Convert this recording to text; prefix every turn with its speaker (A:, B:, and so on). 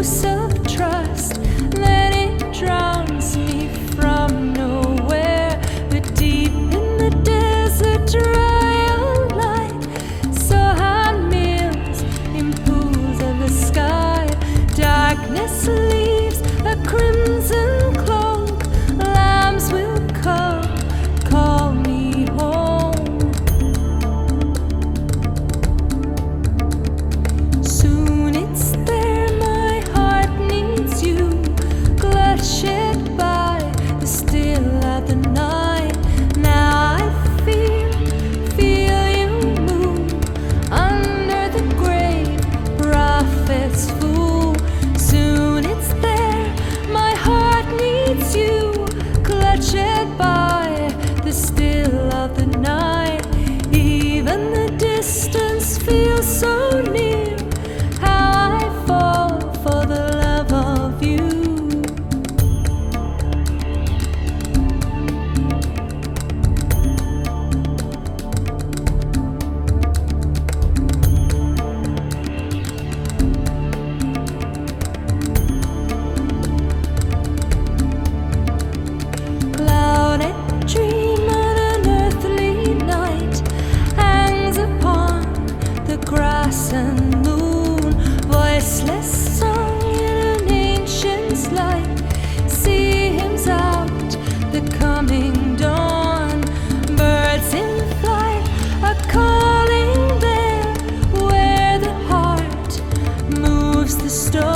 A: abuse of trust, then it drowns me from nowhere. But deep in the desert, dry of light, saw hand mills in pools of the sky. Darkness leaves a crimson cloak. Lambs will come, call me home. Soon it's there, my heart needs you, clutched by the still of the night. Now I feel you move under the great prophet's fool. Soon it's there, my heart needs you, clutched by the still of the night. Even the distance feels so near, how I fall for the love of you. Clouded dream of an earthly night hangs upon the grass and moon. Voiceless song in an ancient's light, see hymns out the coming dawn. Birds in flight are calling there, where the heart moves the storm.